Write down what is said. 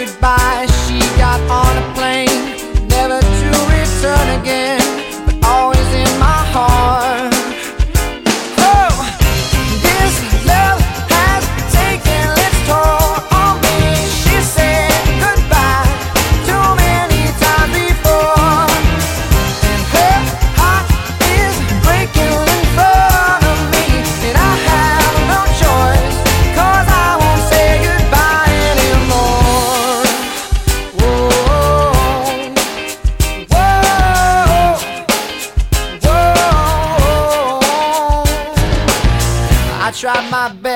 goodbye. She got on a plane, never to return again, but always in my heart. Oh, this love has taken its toll on me. She said goodbye too many times before, and her heart is breaking in front of me, and I have no choice, 'cause I won't say goodbye anymore. Whoa, whoa, whoa. I tried my